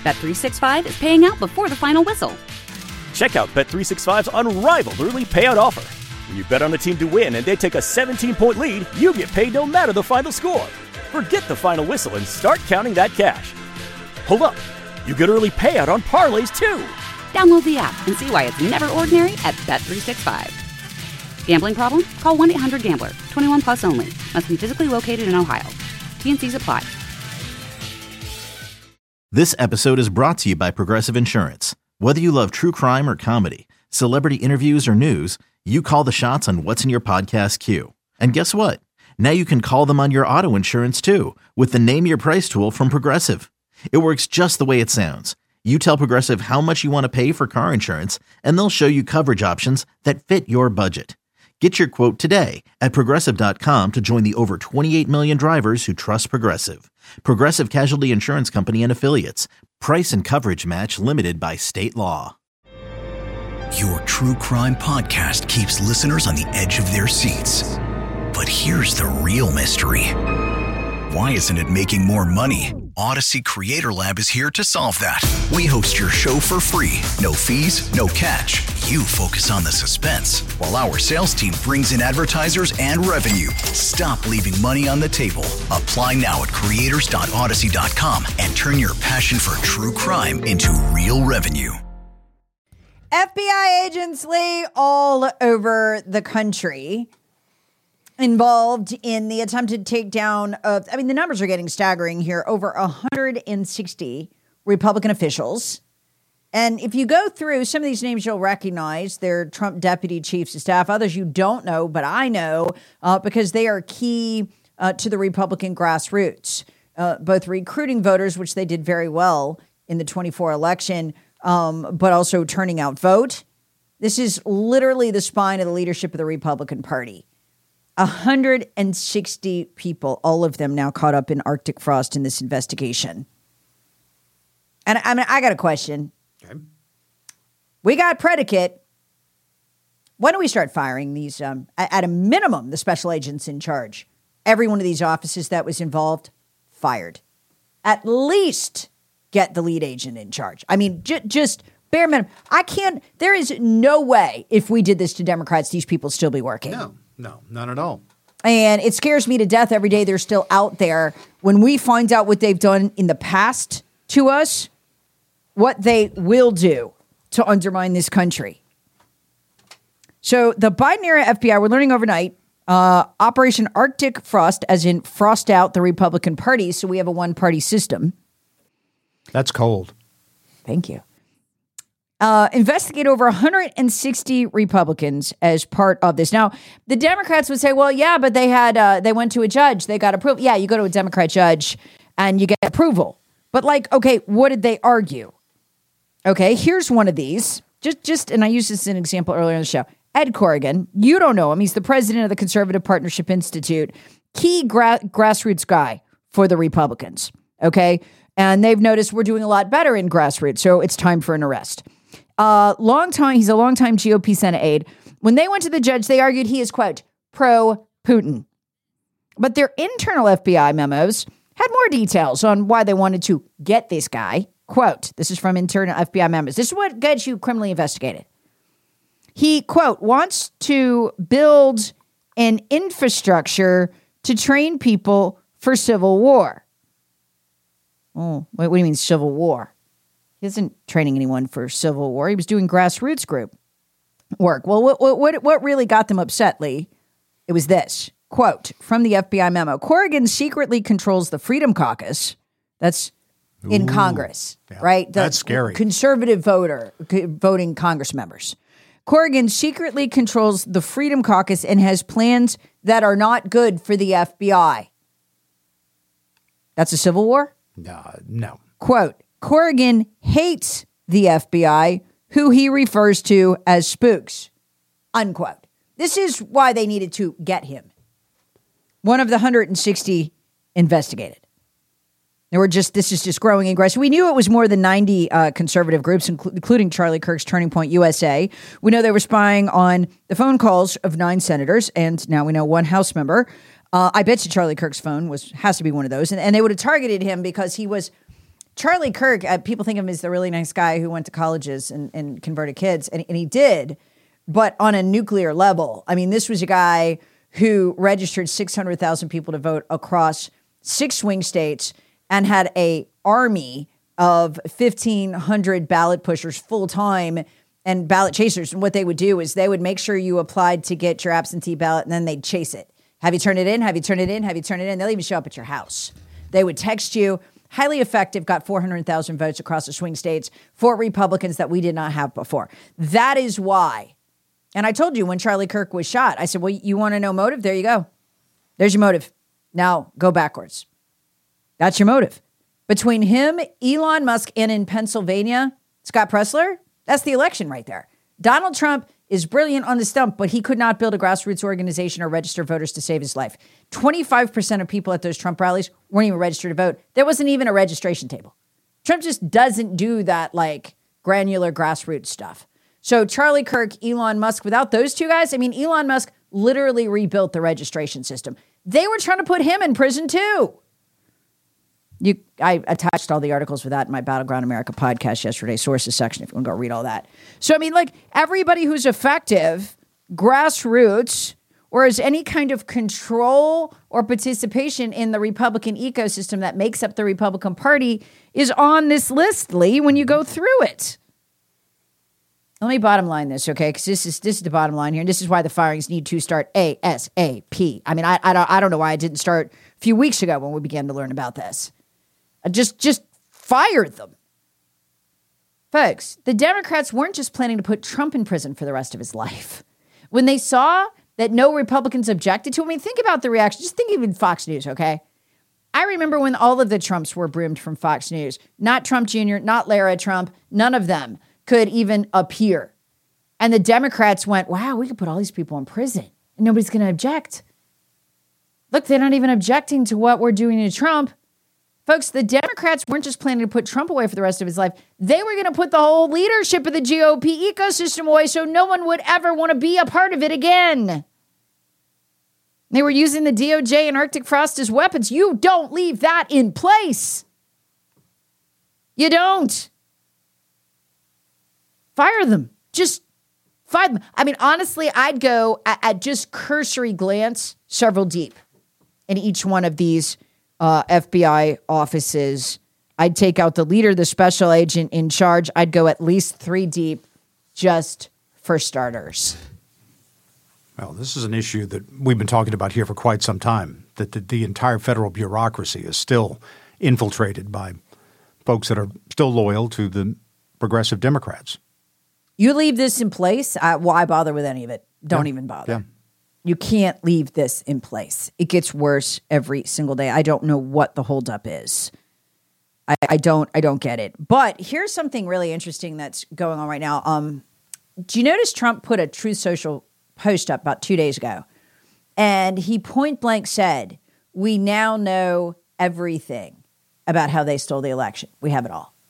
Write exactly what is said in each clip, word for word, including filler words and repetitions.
Bet three sixty-five is paying out before the final whistle. Check out Bet three sixty-five's unrivaled early payout offer. When you bet on a team to win and they take a seventeen-point lead, you get paid no matter the final score. Forget the final whistle and start counting that cash. Hold up. You get early payout on parlays, too. Download the app and see why it's never ordinary at Bet three sixty-five. Gambling problem? Call one eight hundred gambler. twenty-one plus only. Must be physically located in Ohio. T N Cs apply. This episode is brought to you by Progressive Insurance. Whether you love true crime or comedy, celebrity interviews or news, you call the shots on what's in your podcast queue. And guess what? Now you can call them on your auto insurance too with the Name Your Price tool from Progressive. It works just the way it sounds. You tell Progressive how much you want to pay for car insurance, and they'll show you coverage options that fit your budget. Get your quote today at Progressive dot com to join the over twenty-eight million drivers who trust Progressive. Progressive Casualty Insurance Company and Affiliates. Price and coverage match limited by state law. Your true crime podcast keeps listeners on the edge of their seats. But here's the real mystery. Why isn't it making more money? Odyssey Creator Lab is here to solve that. We host your show for free. No fees, no catch. You focus on the suspense, while our sales team brings in advertisers and revenue. Stop leaving money on the table. Apply now at creators dot odyssey dot com and turn your passion for true crime into real revenue. F B I agents, Lee, all over the country involved in the attempted takedown of, I mean, the numbers are getting staggering here, over one hundred sixty Republican officials. And if you go through some of these names, you'll recognize they're Trump deputy chiefs of staff. Others you don't know, but I know uh, because they are key uh, to the Republican grassroots, uh, both recruiting voters, which they did very well in the twenty-four election, um, but also turning out vote. This is literally the spine of the leadership of the Republican Party. one hundred sixty people, all of them now caught up in Arctic frost in this investigation. And I mean, I got a question. Okay. We got predicate. When do we start firing these, um, at a minimum, the special agents in charge? Every one of these offices that was involved, fired. At least get the lead agent in charge. I mean, j- just bare minimum. I can't, there is no way if we did this to Democrats, these people still be working. No. No, not at all. And it scares me to death every day they're still out there. When we find out what they've done in the past to us, what they will do to undermine this country. So the Biden-era F B I, we're learning overnight, uh, Operation Arctic Frost, as in frost out the Republican Party, so we have a one-party system. That's cold. Thank you. Uh, investigate over one hundred sixty Republicans as part of this. Now, the Democrats would say, well, yeah, but they had, uh, they went to a judge. They got approval. Yeah, you go to a Democrat judge and you get approval. But like, okay, what did they argue? Okay, here's one of these. Just, just, and I used this as an example earlier in the show. Ed Corrigan, you don't know him. He's the president of the Conservative Partnership Institute, key gra- grassroots guy for the Republicans. Okay, and they've noticed we're doing a lot better in grassroots, so it's time for an arrest. Uh, long time, he's a longtime G O P Senate aide. When they went to the judge, they argued he is, quote, pro-Putin. But their internal F B I memos had more details on why they wanted to get this guy. Quote, this is from internal F B I memos. This is what gets you criminally investigated. He, quote, wants to build an infrastructure to train people for civil war. Oh, wait, what do you mean civil war? He isn't training anyone for civil war. He was doing grassroots group work. Well, what what what really got them upset, Lee? It was this. Quote, from the F B I memo. Corrigan secretly controls the Freedom Caucus. That's in Ooh, Congress, yeah, right? The that's scary. Conservative voter, voting Congress members. Corrigan secretly controls the Freedom Caucus and has plans that are not good for the F B I. That's a civil war? Uh, no. Quote, Corrigan hates the F B I, who he refers to as spooks, unquote. This is why they needed to get him. One of the one hundred sixty investigated. There were just, this is just growing and growing. We knew it was more than ninety uh, conservative groups, inclu- including Charlie Kirk's Turning Point U S A. We know they were spying on the phone calls of nine senators, and now we know one House member. Uh, I bet you Charlie Kirk's phone was has to be one of those. And, and they would have targeted him because he was Charlie Kirk, uh, people think of him as the really nice guy who went to colleges and, and converted kids, and, and he did, but on a nuclear level. I mean, this was a guy who registered six hundred thousand people to vote across six swing states and had a army of fifteen hundred ballot pushers full time and ballot chasers. And what they would do is they would make sure you applied to get your absentee ballot, and then they'd chase it. Have you turned it in? Have you turned it in? Have you turned it in? They'll even show up at your house. They would text you. Highly effective, got four hundred thousand votes across the swing states for Republicans that we did not have before. That is why. And I told you when Charlie Kirk was shot, I said, well, you want to know motive? There you go. There's your motive. Now go backwards. That's your motive. Between him, Elon Musk, and in Pennsylvania, Scott Presler, that's the election right there. Donald Trump is brilliant on the stump, but he could not build a grassroots organization or register voters to save his life. twenty-five percent of people at those Trump rallies weren't even registered to vote. There wasn't even a registration table. Trump just doesn't do that like granular grassroots stuff. So Charlie Kirk, Elon Musk, without those two guys, I mean, Elon Musk literally rebuilt the registration system. They were trying to put him in prison too. You, I attached all the articles for that in my Battleground America podcast yesterday, sources section, if you want to go read all that. So, I mean, like, everybody who's effective, grassroots, or has any kind of control or participation in the Republican ecosystem that makes up the Republican Party is on this list, Lee, when you go through it. Let me bottom line this, okay? Because this is this is the bottom line here, and this is why the firings need to start ASAP. I mean, I I don't I don't know why I didn't start a few weeks ago when we began to learn about this. I just just fire them, folks. The Democrats weren't just planning to put Trump in prison for the rest of his life. When they saw that no Republicans objected to him, I mean, think about the reaction. Just think even Fox News, okay? I remember when all of the Trumps were broomed from Fox News. Not Trump Junior, not Lara Trump. None of them could even appear. And the Democrats went, wow, we could put all these people in prison and nobody's going to object. Look, they're not even objecting to what we're doing to Trump. Folks, the Democrats weren't just planning to put Trump away for the rest of his life. They were going to put the whole leadership of the G O P ecosystem away so no one would ever want to be a part of it again. They were using the D O J and Arctic Frost as weapons. You don't leave that in place. You don't. Fire them. Just fire them. I mean, honestly, I'd go at, at just cursory glance several deep in each one of these uh, F B I offices. I'd take out the leader, the special agent in charge. I'd go at least three deep just for starters. Well, this is an issue that we've been talking about here for quite some time, that the, the entire federal bureaucracy is still infiltrated by folks that are still loyal to the progressive Democrats. You leave this in place, uh, why bother with any of it? Don't Yeah. even bother. Yeah. You can't leave this in place. It gets worse every single day. I don't know what the holdup is. I, I don't. I don't get it. But here's something really interesting that's going on right now. Um, do you notice Trump put a Truth Social post up about two days ago, and he point blank said, "We now know everything about how they stole the election. We have it all."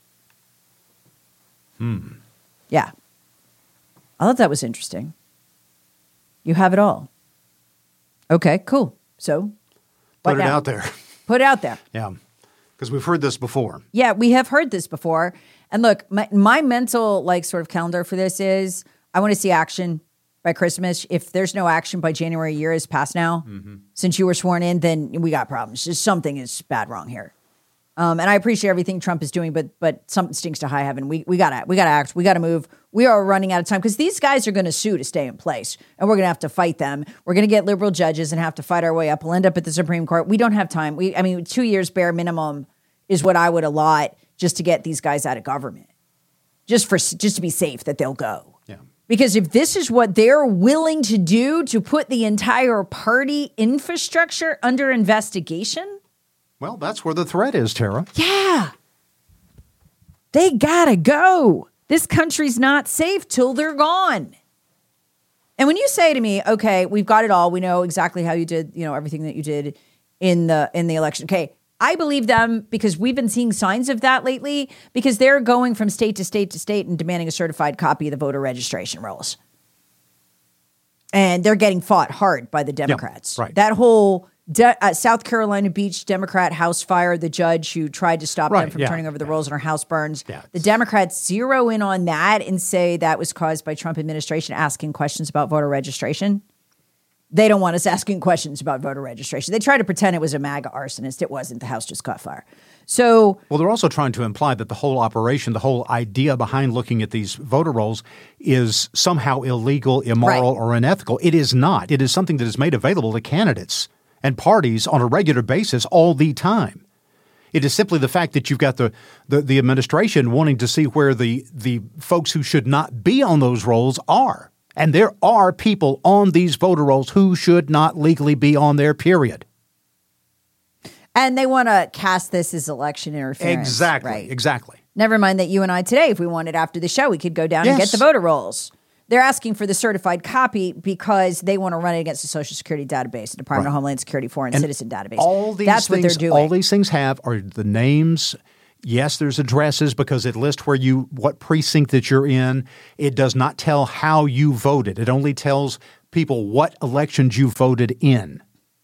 Hmm. Yeah. I thought that was interesting. You have it all. Okay, cool. So, what Put it now? out there. Put it out there. Yeah. Because we've heard this before. Yeah, we have heard this before. And look, my, my mental like sort of calendar for this is I want to see action by Christmas. If there's no action by January, a year is past now, mm-hmm. since you were sworn in, then we got problems. Just something is bad wrong here. Um, and I appreciate everything Trump is doing, but but something stinks to high heaven. We we gotta we gotta act. We gotta move. We are running out of time because these guys are going to sue to stay in place, and we're going to have to fight them. We're going to get liberal judges and have to fight our way up. We'll end up at the Supreme Court. We don't have time. We I mean, two years bare minimum is what I would allot just to get these guys out of government, just for just to be safe that they'll go. Yeah. Because if this is what they're willing to do to put the entire party infrastructure under investigation. Well, that's where the threat is, Tara. Yeah. They gotta go. This country's not safe till they're gone. And when you say to me, okay, we've got it all. We know exactly how you did, you know, everything that you did in the in the election. Okay, I believe them because we've been seeing signs of that lately because they're going from state to state to state and demanding a certified copy of the voter registration rolls. And they're getting fought hard by the Democrats. Yeah, right. That whole De- uh, South Carolina Beach Democrat House fire, the judge who tried to stop Right, them from yeah, turning over the yeah. rolls and our house burns. Yeah, the Democrats zero in on that and say that was caused by Trump administration asking questions about voter registration. They don't want us asking questions about voter registration. They try to pretend it was a MAGA arsonist. It wasn't. The house just caught fire. So, well, they're also trying to imply that the whole operation, the whole idea behind looking at these voter rolls is somehow illegal, immoral, Right. or unethical. It is not. It is something that is made available to candidates and parties on a regular basis all the time. It is simply the fact that you've got the, the, the administration wanting to see where the, the folks who should not be on those rolls are. And there are people on these voter rolls who should not legally be on there, period. and they want to cast this as election interference. Exactly, Right. exactly. Never mind that you and I today, if we wanted after the show, we could go down and Yes. get the voter rolls. They're asking for the certified copy because they want to run it against the Social Security database, the Department Right. of Homeland Security Foreign And Citizen database. All these That's things, what they're doing. All these things have are the names. Yes, there's addresses because it lists where you what precinct that you're in. It does not tell how you voted. It only tells people what elections you voted in.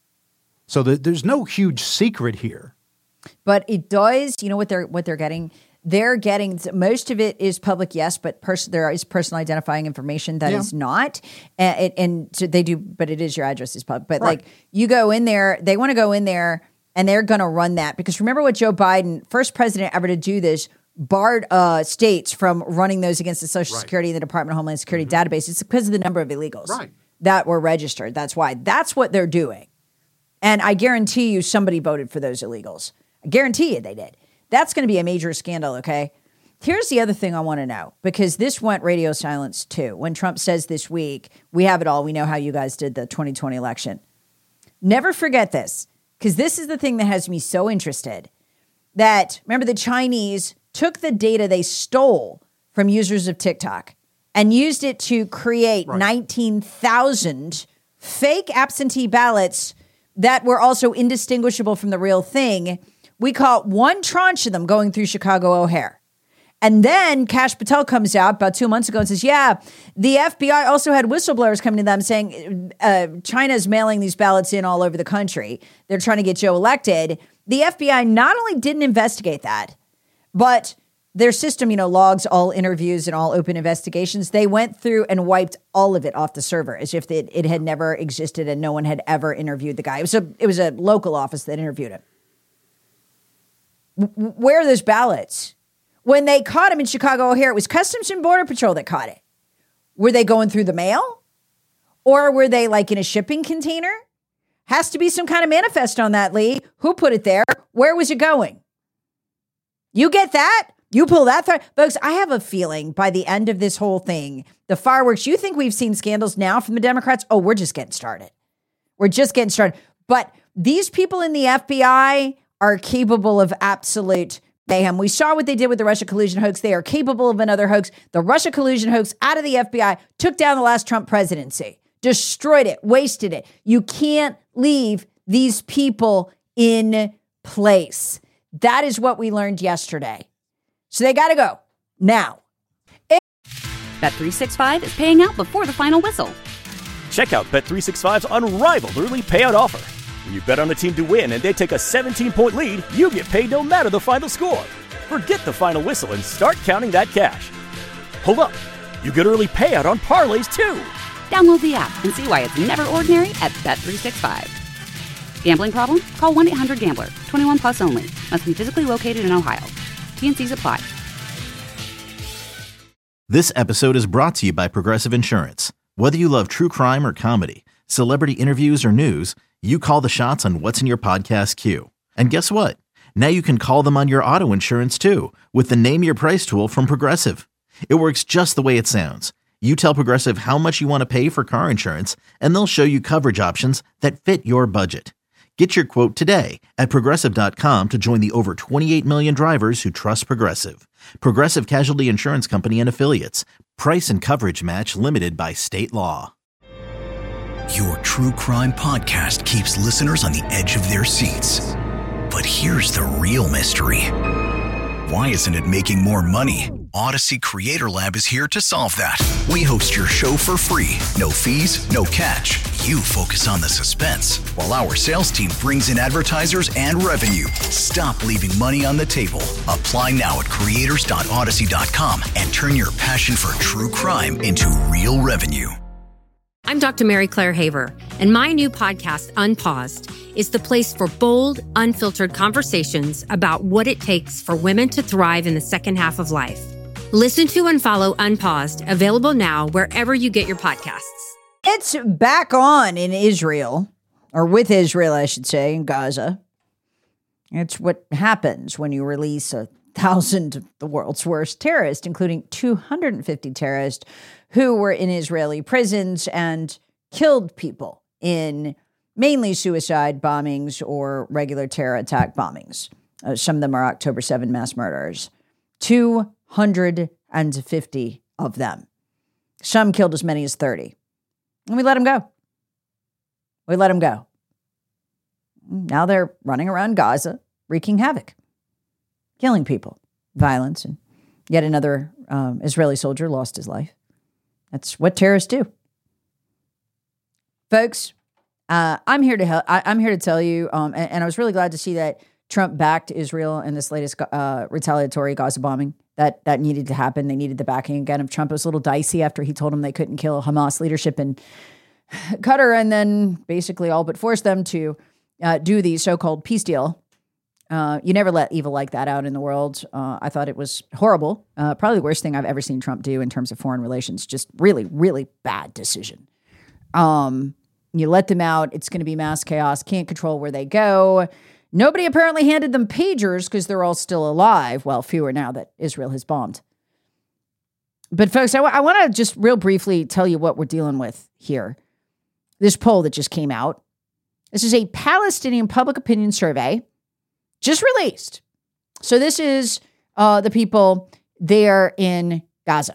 So the, there's no huge secret here. But it does, you know what they're what they're getting? They're getting most of it is public, yes, but pers- there is personal identifying information that Yeah. is not, and, it, and so they do. But it is your address is public. But Right. like you go in there, they want to go in there, and they're going to run that because remember what Joe Biden, first president ever to do this, barred uh, states from running those against the Social Right. Security and the Department of Homeland Security Mm-hmm. database. It's because of the number of illegals Right. that were registered. That's why. That's what they're doing. And I guarantee you somebody voted for those illegals. I guarantee you they did. That's going to be a major scandal, okay? Here's the other thing I want to know, because this went radio silence too. When Trump says this week, we have it all. We know how you guys did the twenty twenty election. Never forget this, because this is the thing that has me so interested. That, remember, the Chinese took the data they stole from users of TikTok and used it to create Right. nineteen thousand fake absentee ballots that were also indistinguishable from the real thing. We caught one tranche of them going through Chicago O'Hare. And then Kash Patel comes out about two months ago and says, yeah, the F B I also had whistleblowers coming to them saying uh, China's mailing these ballots in all over the country. They're trying to get Joe elected. The F B I not only didn't investigate that, but their system, you know, logs all interviews and all open investigations. They went through and wiped all of it off the server as if it, it had never existed and no one had ever interviewed the guy. It was a, it was a local office that interviewed him. W- where are those ballots? When they caught him in Chicago O'Hare, it was Customs and Border Patrol that caught it. Were they going through the mail? Or were they like in a shipping container? Has to be some kind of manifest on that, Lee. Who put it there? Where was it going? You get that? You pull that thread. Folks, I have a feeling by the end of this whole thing, the fireworks, you think we've seen scandals now from the Democrats? Oh, we're just getting started. We're just getting started. But these people in the F B I are capable of absolute mayhem. We saw what they did with the Russia collusion hoax. They are capable of another hoax. The Russia collusion hoax out of the F B I took down the last Trump presidency, destroyed it, wasted it. You can't leave these people in place. That is what we learned yesterday. So they got to go now. Bet three sixty-five is paying out before the final whistle. Check out Bet three sixty-five's unrivaled early payout offer. When you bet on a team to win and they take a seventeen-point lead, you get paid no matter the final score. Forget the final whistle and start counting that cash. Hold up. You get early payout on parlays, too. Download the app and see why it's never ordinary at Bet three sixty-five. Gambling problem? Call one eight hundred gambler. twenty-one plus only. Must be physically located in Ohio. T N Cs apply. This episode is brought to you by Progressive Insurance. Whether you love true crime or comedy, celebrity interviews or news, you call the shots on what's in your podcast queue. And guess what? Now you can call them on your auto insurance too with the Name Your Price tool from Progressive. It works just the way it sounds. You tell Progressive how much you want to pay for car insurance, and they'll show you coverage options that fit your budget. Get your quote today at Progressive dot com to join the over twenty-eight million drivers who trust Progressive. Progressive Casualty Insurance Company and Affiliates. Price and coverage match limited by state law. Your true crime podcast keeps listeners on the edge of their seats. But here's the real mystery. Why isn't it making more money? Odyssey Creator Lab is here to solve that. We host your show for free. No fees, no catch. You focus on the suspense, while our sales team brings in advertisers and revenue. Stop leaving money on the table. Apply now at creators dot odyssey dot com and turn your passion for true crime into real revenue. I'm Doctor Mary Claire Haver, and my new podcast, Unpaused, is the place for bold, unfiltered conversations about what it takes for women to thrive in the second half of life. Listen to and follow Unpaused, available now wherever you get your podcasts. It's back on in Israel, or with Israel, I should say, in Gaza. It's what happens when you release a thousand of the world's worst terrorists, including two hundred fifty terrorists who were in Israeli prisons and killed people in mainly suicide bombings or regular terror attack bombings. Uh, some of them are October seventh mass murderers. two hundred fifty of them. Some killed as many as thirty. And we let them go. We let them go. Now they're running around Gaza, wreaking havoc, killing people, violence, and yet another um, Israeli soldier lost his life. That's what terrorists do. Folks, uh, I'm here to help. I, I'm here to tell you, um, and, and I was really glad to see that Trump backed Israel in this latest uh, retaliatory Gaza bombing. That that needed to happen. They needed the backing again of Trump. It was a little dicey after he told them they couldn't kill Hamas leadership in Qatar, and then basically all but forced them to uh, do the so-called peace deal. Uh, you never let evil like that out in the world. Uh, I thought it was horrible. Uh, probably the worst thing I've ever seen Trump do in terms of foreign relations. Just really, really bad decision. Um, you let them out. It's going to be mass chaos. Can't control where they go. Nobody apparently handed them pagers because they're all still alive. Well, fewer now that Israel has bombed. But folks, I, w- I want to just real briefly tell you what we're dealing with here. This poll that just came out. This is a Palestinian public opinion survey just released. So this is uh, the people there in Gaza.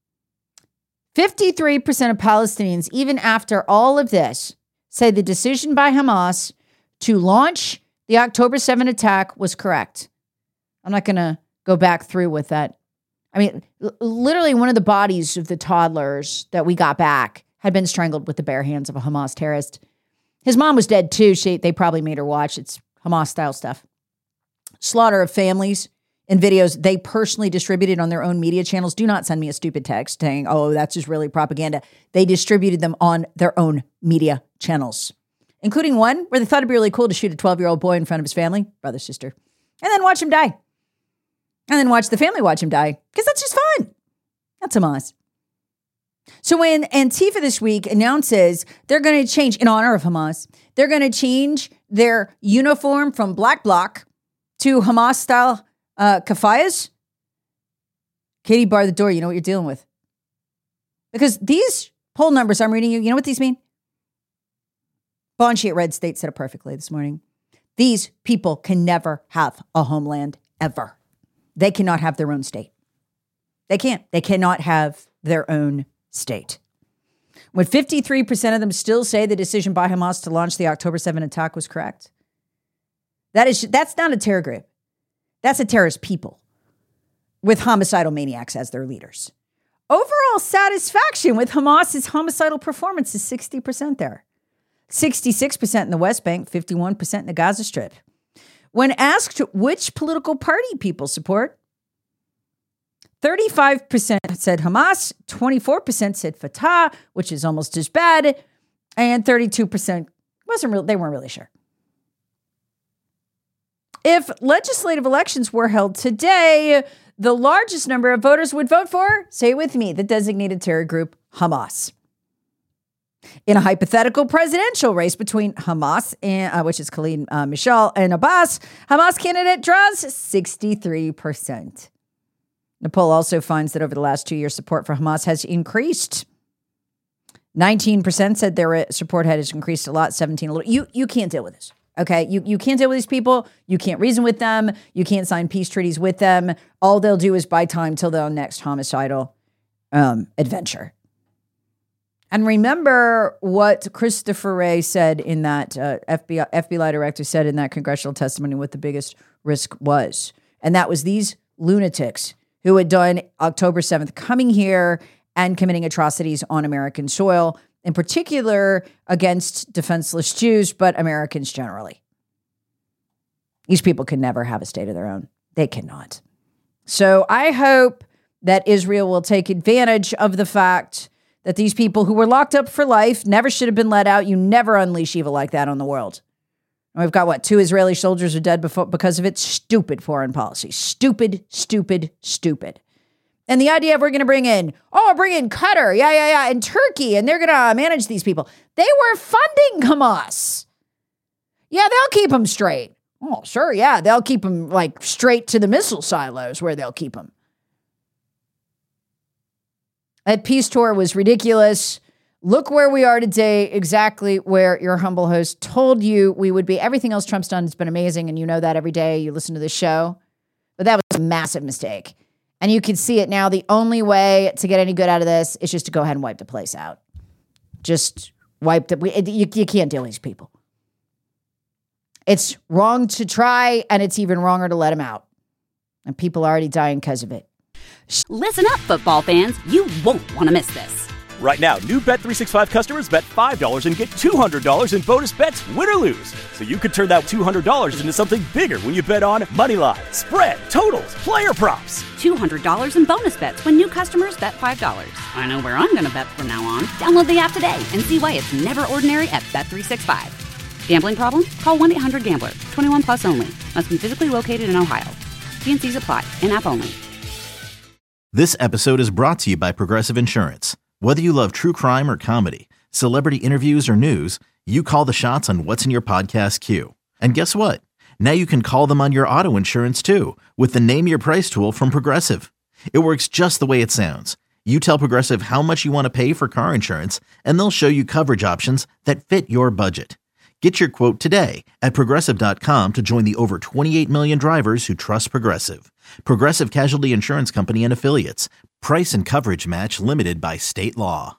fifty-three percent of Palestinians, even after all of this, say the decision by Hamas to launch the October seventh attack was correct. I'm not going to go back through with that. I mean, l- literally one of the bodies of the toddlers that we got back had been strangled with the bare hands of a Hamas terrorist. His mom was dead too. She, they probably made her watch. It's Hamas-style stuff. Slaughter of families in videos they personally distributed on their own media channels. Do not send me a stupid text saying, oh, that's just really propaganda. They distributed them on their own media channels, including one where they thought it'd be really cool to shoot a twelve-year-old boy in front of his family, brother, sister, and then watch him die. And then watch the family watch him die, because that's just fun. That's Hamas. So when Antifa this week announces they're going to change, in honor of Hamas, they're going to change their uniform from black bloc to Hamas-style uh, kafayas, Katie, bar the door. You know what you're dealing with. Because these poll numbers I'm reading you, you know what these mean? Bonchi at Red State said it perfectly this morning. These people can never have a homeland, ever. They cannot have their own state. They can't. They cannot have their own state. When fifty-three percent of them still say the decision by Hamas to launch the October seventh attack was correct, that is, that's not a terror group. That's a terrorist people with homicidal maniacs as their leaders. Overall satisfaction with Hamas's homicidal performance is sixty percent there. sixty-six percent in the West Bank, fifty-one percent in the Gaza Strip. When asked which political party people support, thirty-five percent said Hamas, twenty-four percent said Fatah, which is almost as bad, and thirty-two percent wasn't real, they weren't really sure. If legislative elections were held today, the largest number of voters would vote for, say it with me, the designated terror group Hamas. In a hypothetical presidential race between Hamas, and, uh, which is Khalid uh, Mishal, and Abbas, Hamas candidate draws sixty-three percent. The poll also finds that over the last two years, support for Hamas has increased. nineteen percent said their support has increased a lot, seventeen a little. You, you can't deal with this, okay? You, you can't deal with these people. You can't reason with them. You can't sign peace treaties with them. All they'll do is buy time till their next homicidal um, adventure. And remember what Christopher Wray said in that uh, F B I, F B I director said in that congressional testimony what the biggest risk was. And that was these lunatics who had done October seventh coming here and committing atrocities on American soil, in particular against defenseless Jews, but Americans generally. These people can never have a state of their own. They cannot. So I hope that Israel will take advantage of the fact that these people who were locked up for life never should have been let out. You never unleash evil like that on the world. And we've got, what, two Israeli soldiers are dead before, because of its stupid foreign policy. Stupid, stupid, stupid. And the idea of we're going to bring in, oh, bring in Qatar, yeah, yeah, yeah, and Turkey, and they're going to manage these people. They were funding Hamas. Yeah, they'll keep them straight. Oh, sure, yeah, they'll keep them, like, straight to the missile silos where they'll keep them. That peace tour was ridiculous. Look where we are today, exactly where your humble host told you we would be. Everything else Trump's done has been amazing, and you know that every day you listen to this show. But that was a massive mistake. And you can see it now. The only way to get any good out of this is just to go ahead and wipe the place out. Just wipe the... We, you, you can't deal with these people. It's wrong to try, and it's even wronger to let them out. And people are already dying because of it. Listen up, football fans. You won't want to miss this. Right now, new Bet three sixty-five customers bet five dollars and get two hundred dollars in bonus bets, win or lose. So you could turn that two hundred dollars into something bigger when you bet on money line, spread, totals, player props. two hundred dollars in bonus bets when new customers bet five dollars. I know where I'm going to bet from now on. Download the app today and see why it's never ordinary at Bet three sixty-five. Gambling problem? Call one eight hundred gambler. twenty-one plus only. Must be physically located in Ohio. T N Cs apply. In-app only. This episode is brought to you by Progressive Insurance. Whether you love true crime or comedy, celebrity interviews or news, you call the shots on what's in your podcast queue. And guess what? Now you can call them on your auto insurance too, with the Name Your Price tool from Progressive. It works just the way it sounds. You tell Progressive how much you want to pay for car insurance, and they'll show you coverage options that fit your budget. Get your quote today at Progressive dot com to join the over twenty-eight million drivers who trust Progressive. Progressive Casualty Insurance Company and Affiliates. Price and coverage match limited by state law.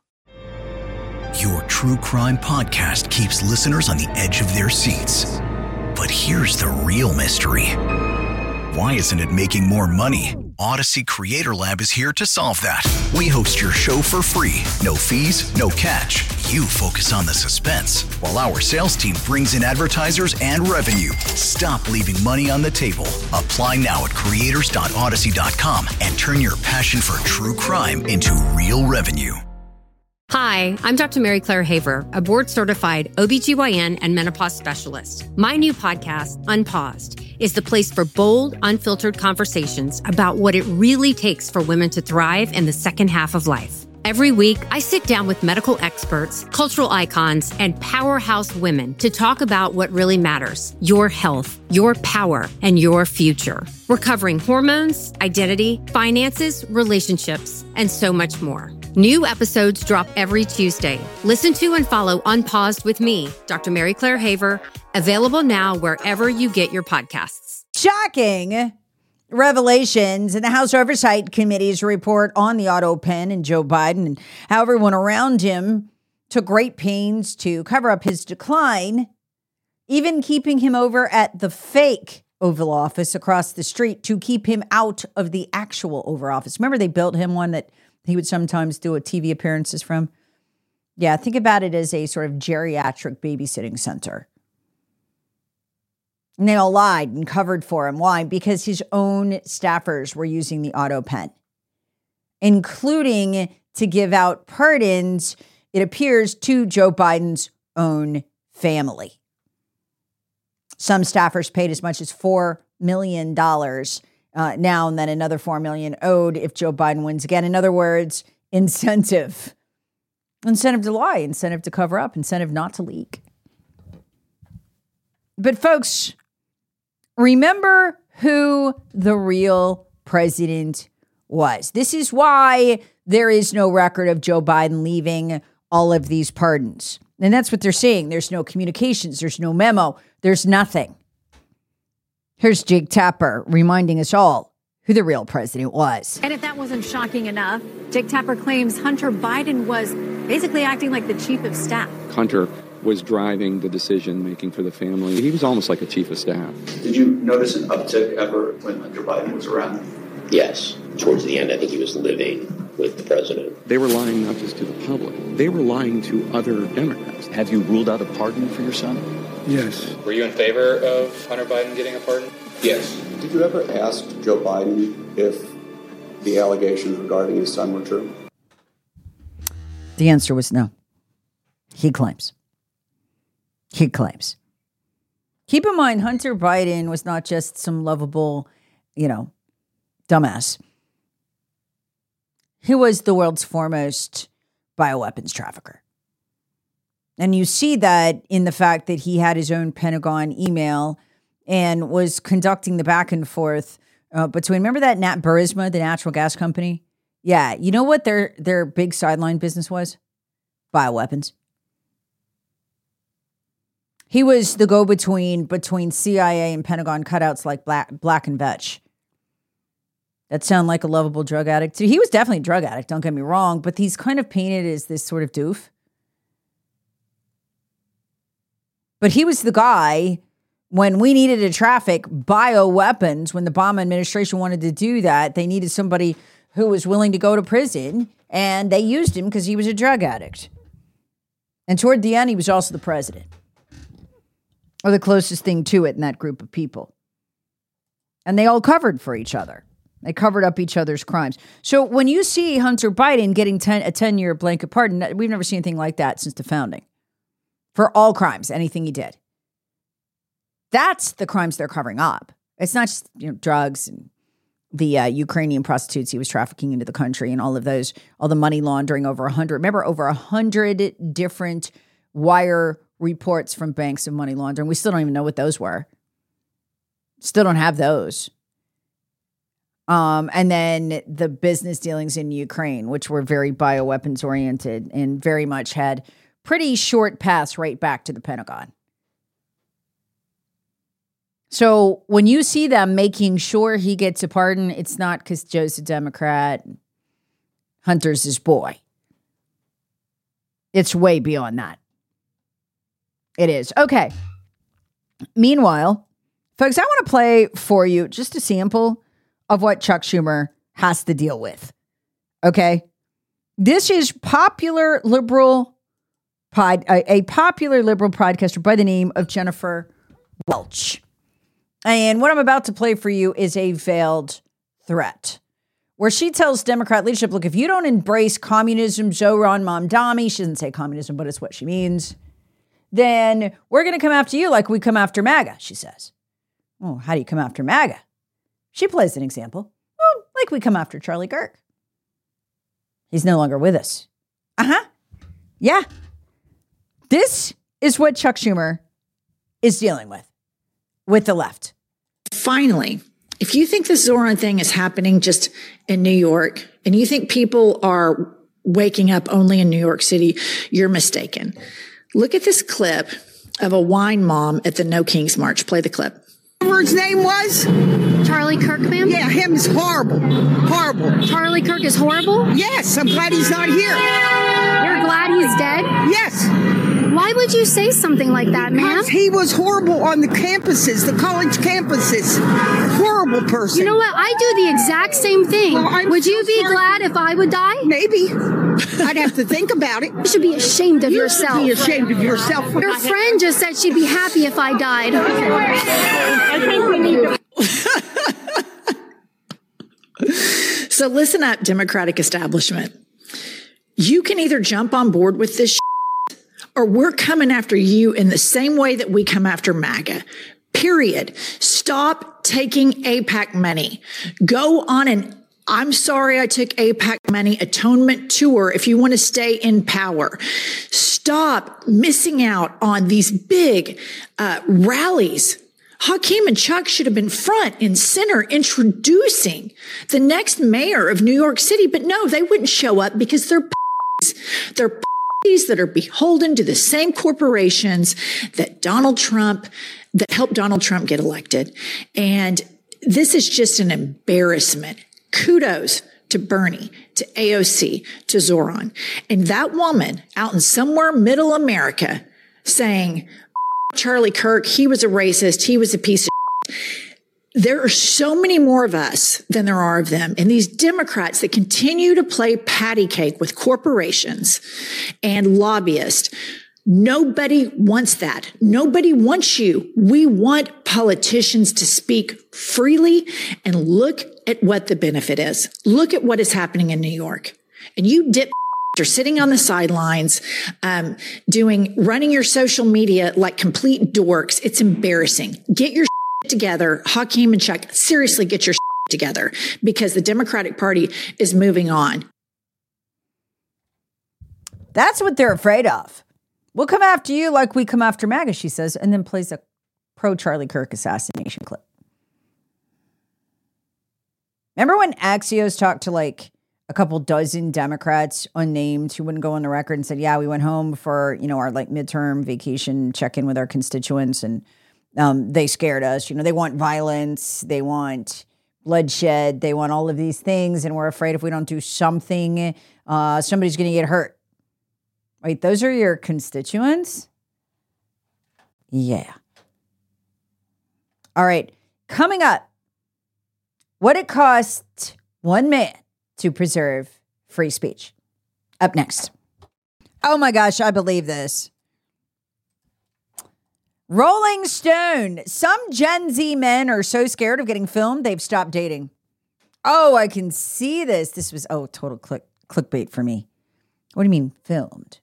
Your true crime podcast keeps listeners on the edge of their seats. But here's the real mystery. Why isn't it making more money? Odyssey Creator Lab is here to solve that. We host your show for free. No fees, no catch. You focus on the suspense, while our sales team brings in advertisers and revenue. Stop leaving money on the table. Apply now at creators dot odyssey dot com and turn your passion for true crime into real revenue. Hi, I'm Doctor Mary Claire Haver, a board-certified O B G Y N and menopause specialist. My new podcast, Unpaused, is the place for bold, unfiltered conversations about what it really takes for women to thrive in the second half of life. Every week, I sit down with medical experts, cultural icons, and powerhouse women to talk about what really matters: your health, your power, and your future. We're covering hormones, identity, finances, relationships, and so much more. New episodes drop every Tuesday. Listen to and follow Unpaused with me, Doctor Mary Claire Haver, available now wherever you get your podcasts. Shocking revelations in the House Oversight Committee's report on the auto pen and Joe Biden and how everyone around him took great pains to cover up his decline, even keeping him over at the fake Oval Office across the street to keep him out of the actual Oval Office. Remember, they built him one that he would sometimes do a T V appearances from? Yeah, think about it as a sort of geriatric babysitting center. And they all lied and covered for him. Why? Because his own staffers were using the auto pen, including to give out pardons, it appears, to Joe Biden's own family. Some staffers paid as much as four million dollars uh, now, and then another four million dollars owed if Joe Biden wins again. In other words, incentive. Incentive to lie, incentive to cover up, incentive not to leak. But folks, remember who the real president was. This is why there is no record of Joe Biden leaving all of these pardons. And that's what they're saying. There's no communications. There's no memo. There's nothing. Here's Jake Tapper reminding us all who the real president was. And if that wasn't shocking enough, Jake Tapper claims Hunter Biden was basically acting like the chief of staff. Hunter was driving the decision-making for the family. He was almost like a chief of staff. Did you notice an uptick ever when Hunter Biden was around? Yes. towards the end, I think he was living with the president. They were lying not just to the public, they were lying to other Democrats. Have you ruled out a pardon for your son? Yes. Were you in favor of Hunter Biden getting a pardon? Yes. Did you ever ask Joe Biden if the allegations regarding his son were true? The answer was no. He claims. He claims. Keep in mind, Hunter Biden was not just some lovable, you know, dumbass. He was the world's foremost bioweapons trafficker. And you see that in the fact that he had his own Pentagon email and was conducting the back and forth uh, between, remember that Nat Burisma, the natural gas company? Yeah. You know what their, their big sideline business was? Bioweapons. He was the go-between between C I A and Pentagon cutouts like Black, Black and Vetch. That sound like a lovable drug addict too. He was definitely a drug addict, don't get me wrong, but he's kind of painted as this sort of doof. But he was the guy when we needed to traffic bioweapons, when the Obama administration wanted to do that, they needed somebody who was willing to go to prison, and they used him because he was a drug addict. And toward the end, he was also the president, or the closest thing to it in that group of people. And they all covered for each other. They covered up each other's crimes. So when you see Hunter Biden getting ten, a ten-year blanket pardon, we've never seen anything like that since the founding. For all crimes, anything he did. That's the crimes they're covering up. It's not just, you know, drugs and the uh, Ukrainian prostitutes he was trafficking into the country and all of those, all the money laundering, over a hundred. Remember, over a hundred different wire reports from banks of money laundering. We still don't even know what those were. Still don't have those. Um, and then the business dealings in Ukraine, which were very bioweapons oriented and very much had pretty short paths right back to the Pentagon. So when you see them making sure he gets a pardon, it's not because Joe's a Democrat, Hunter's his boy. It's way beyond that. It is. Okay. Meanwhile, folks, I want to play for you just a sample of what Chuck Schumer has to deal with. Okay? This is popular liberal pod, a, a popular liberal podcaster by the name of Jennifer Welch. And what I'm about to play for you is a veiled threat where she tells Democrat leadership, look, if you don't embrace communism, Zoran Mamdani, she doesn't say communism, but it's what she means, then we're going to come after you like we come after MAGA, she says. Oh, how do you come after MAGA? She plays an example. Well, like we come after Charlie Kirk. He's no longer with us. Uh-huh. Yeah. This is what Chuck Schumer is dealing with. With the left. Finally, if you think this Zoran thing is happening just in New York and you think people are waking up only in New York City, you're mistaken. Look at this clip of a wine mom at the No Kings March. Play the clip. Whatever his name was? Charlie Kirk, ma'am? Yeah, him is horrible. Horrible. Charlie Kirk is horrible? Yes, I'm glad he's not here. You're glad he's dead? Yes. Why would you say something like that, ma'am? Because he was horrible on the campuses, the college campuses. Horrible person. You know what? I do the exact same thing. Well, would so you be sorry. glad if I would die? Maybe. I'd have to think about it. You should be ashamed of you yourself. You should be ashamed of yourself. Your friend just said she'd be happy if I died. I think we need to... So listen up, Democratic establishment. You can either jump on board with this shit, or we're coming after you in the same way that we come after MAGA. Period. Stop taking AIPAC money. Go on an I'm sorry I took AIPAC money atonement tour if you want to stay in power. Stop missing out on these big uh, rallies. Hakeem and Chuck should have been front and center introducing the next mayor of New York City, but no, they wouldn't show up because they're p***s. They're p***s that are beholden to the same corporations that Donald Trump, that helped Donald Trump get elected. And this is just an embarrassment. Kudos to Bernie, to A O C, to Zoran. And that woman out in somewhere middle America saying, Charlie Kirk, he was a racist, he was a piece of shit. there are so many more of us than there are of them. And these Democrats that continue to play patty cake with corporations and lobbyists, nobody wants that. Nobody wants you. We want politicians to speak freely and look at what the benefit is. Look at what is happening in New York. And you dip are sitting on the sidelines, um, doing, running your social media like complete dorks. It's embarrassing. Get your together. Hakeem and Chuck, seriously get your together, because the Democratic Party is moving on. That's what they're afraid of. We'll come after you like we come after MAGA, she says, and then plays a pro-Charlie Kirk assassination clip. Remember when Axios talked to like a couple dozen Democrats, unnamed, who wouldn't go on the record and said, yeah, we went home for, you know, our like midterm vacation, check in with our constituents, and Um, they scared us. You know, they want violence. They want bloodshed. They want all of these things. And we're afraid if we don't do something, uh, somebody's going to get hurt. Right? Those are your constituents? Yeah. All right. Coming up, what it costs one man to preserve free speech. Up next. Oh my gosh, I believe this. Rolling Stone. Some Gen Z men are so scared of getting filmed, they've stopped dating. Oh, I can see this. This was, oh, total click, clickbait for me. What do you mean filmed?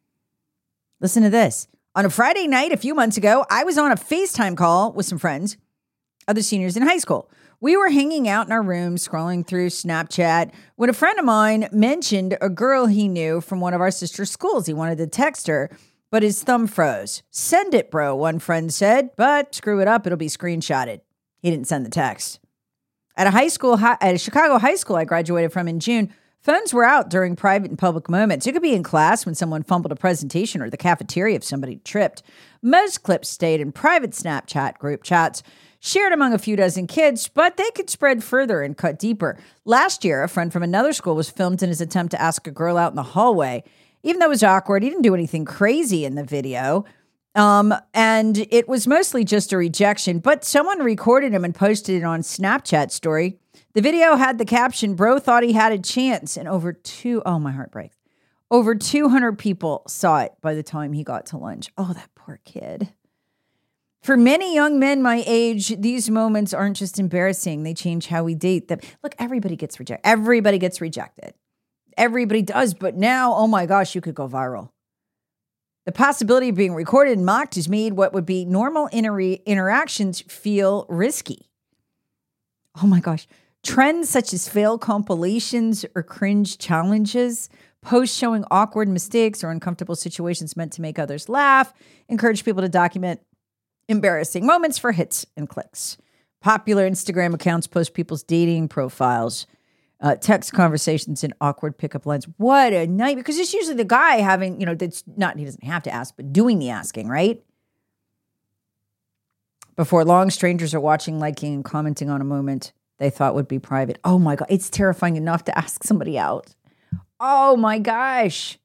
Listen to this. On a Friday night a few months ago, I was on a FaceTime call with some friends, other seniors in high school. We were hanging out in our room, scrolling through Snapchat, when a friend of mine mentioned a girl he knew from one of our sister schools. He wanted to text her, but his thumb froze. Send it, bro, one friend said, but screw it up, it'll be screenshotted. He didn't send the text. At a high school, at a Chicago high school I graduated from in June, phones were out during private and public moments. You could be in class when someone fumbled a presentation, or the cafeteria if somebody tripped. Most clips stayed in private Snapchat group chats, shared among a few dozen kids, but they could spread further and cut deeper. Last year, a friend from another school was filmed in his attempt to ask a girl out in the hallway. Even though it was awkward, he didn't do anything crazy in the video. Um, and it was mostly just a rejection, but someone recorded him and posted it on Snapchat story. The video had the caption, bro thought he had a chance, and over two, oh, my heart breaks. Over two hundred people saw it by the time he got to lunch. Oh, that poor kid. For many young men my age, these moments aren't just embarrassing. They change how we date them. Look, everybody gets rejected. Everybody gets rejected. Everybody does, but now, oh my gosh, you could go viral. The possibility of being recorded and mocked has made what would be normal inter- interactions feel risky. Oh my gosh. Trends such as fail compilations or cringe challenges, posts showing awkward mistakes or uncomfortable situations meant to make others laugh, encourage people to document embarrassing moments for hits and clicks. Popular Instagram accounts post people's dating profiles, Uh, text conversations and awkward pickup lines. What a night. Because it's usually the guy having, you know, that's not, he doesn't have to ask, but doing the asking, right? Before long, strangers are watching, liking, and commenting on a moment they thought would be private. Oh my God. It's terrifying enough to ask somebody out. Oh my gosh.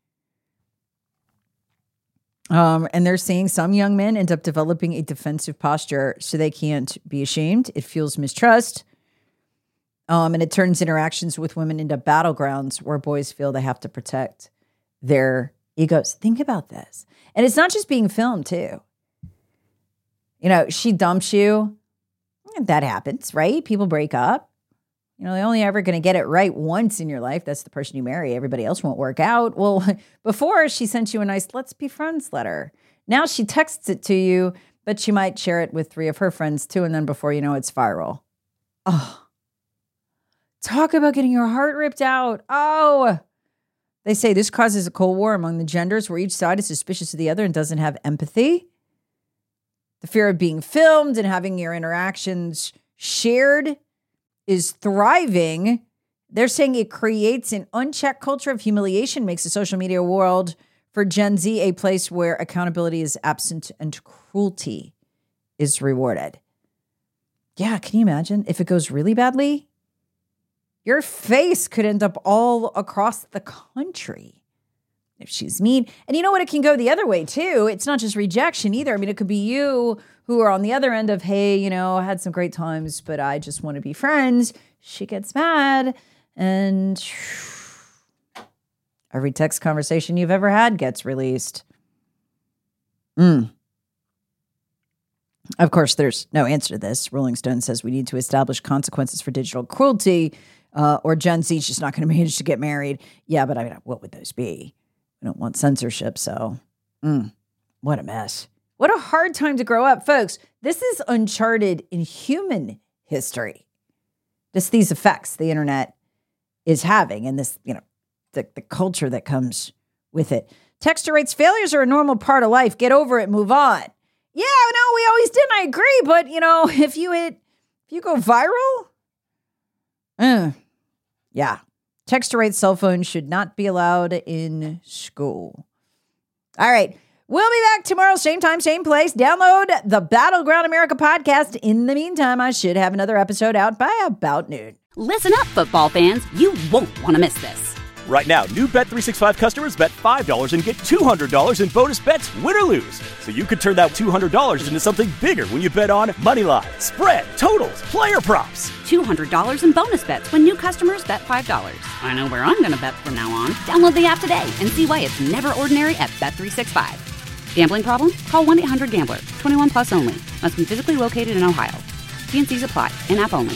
Um, and they're saying some young men end up developing a defensive posture so they can't be ashamed. It fuels mistrust. Um, and it turns interactions with women into battlegrounds where boys feel they have to protect their egos. Think about this. And it's not just being filmed, too. You know, she dumps you. That happens, right? People break up. You know, they're only ever going to get it right once in your life. That's the person you marry. Everybody else won't work out. Well, before she sent you a nice let's be friends letter. Now she texts it to you, but she might share it with three of her friends, too. And then before you know, it's viral. Oh. Talk about getting your heart ripped out. Oh, they say this causes a cold war among the genders where each side is suspicious of the other and doesn't have empathy. The fear of being filmed and having your interactions shared is thriving. They're saying it creates an unchecked culture of humiliation, makes the social media world for Gen Z a place where accountability is absent and cruelty is rewarded. Yeah, can you imagine if it goes really badly? Your face could end up all across the country if she's mean. And you know what? It can go the other way too. It's not just rejection either. I mean, it could be you who are on the other end of, hey, you know, I had some great times, but I just want to be friends. She gets mad, and every text conversation you've ever had gets released. Mm. Of course, there's no answer to this. Rolling Stone says we need to establish consequences for digital cruelty, uh, or Gen Z's just not going to manage to get married. Yeah, but I mean, what would those be? We don't want censorship, so mm, what a mess. What a hard time to grow up, folks. This is uncharted in human history. Just these effects the internet is having, and this, you know, the, the culture that comes with it. Texter writes, failures are a normal part of life. Get over it, move on. Yeah, no, we always did, and I agree. But, you know, if you hit, if you go viral, uh, yeah. Texter writes, cell phones should not be allowed in school. All right. We'll be back tomorrow, same time, same place. Download the Battleground America podcast. In the meantime, I should have another episode out by about noon. Listen up, football fans. You won't want to miss this. Right now, new Bet three sixty-five customers bet five dollars and get two hundred dollars in bonus bets, win or lose. So you could turn that two hundred dollars into something bigger when you bet on money line, spread, totals, player props. two hundred dollars in bonus bets when new customers bet five dollars. I know where I'm going to bet from now on. Download the app today and see why it's never ordinary at Bet three sixty-five. Gambling problem? Call one eight hundred gambler. twenty-one plus only. Must be physically located in Ohio. T and C's apply. In-app only.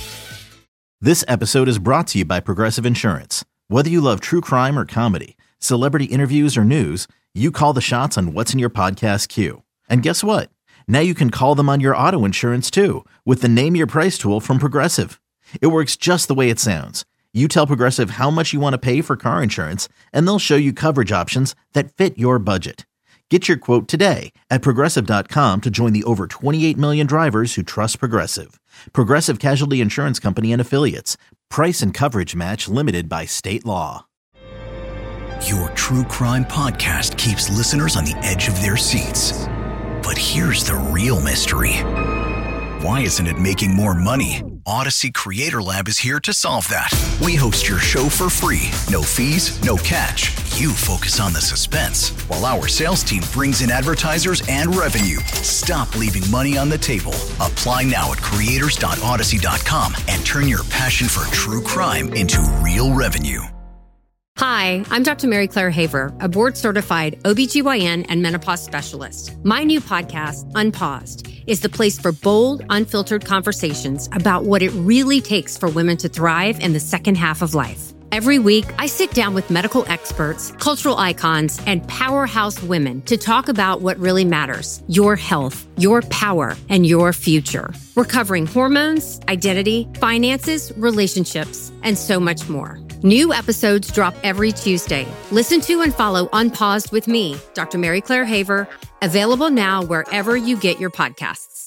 This episode is brought to you by Progressive Insurance. Whether you love true crime or comedy, celebrity interviews or news, you call the shots on what's in your podcast queue. And guess what? Now you can call them on your auto insurance too with the Name Your Price tool from Progressive. It works just the way it sounds. You tell Progressive how much you want to pay for car insurance, and they'll show you coverage options that fit your budget. Get your quote today at Progressive dot com to join the over twenty-eight million drivers who trust Progressive. Progressive Casualty Insurance Company and Affiliates. Price and coverage match limited by state law. Your true crime podcast keeps listeners on the edge of their seats. But here's the real mystery. Why isn't it making more money? Odyssey Creator Lab is here to solve that. We host your show for free. No fees, no catch. You focus on the suspense, while our sales team brings in advertisers and revenue. Stop leaving money on the table. Apply now at creators dot odyssey dot com and turn your passion for true crime into real revenue. Hi, I'm Doctor Mary Claire Haver, a board-certified O B G Y N and menopause specialist. My new podcast, Unpaused, is the place for bold, unfiltered conversations about what it really takes for women to thrive in the second half of life. Every week, I sit down with medical experts, cultural icons, and powerhouse women to talk about what really matters: your health, your power, and your future. We're covering hormones, identity, finances, relationships, and so much more. New episodes drop every Tuesday. Listen to and follow Unpaused with me, Doctor Mary Claire Haver, available now wherever you get your podcasts.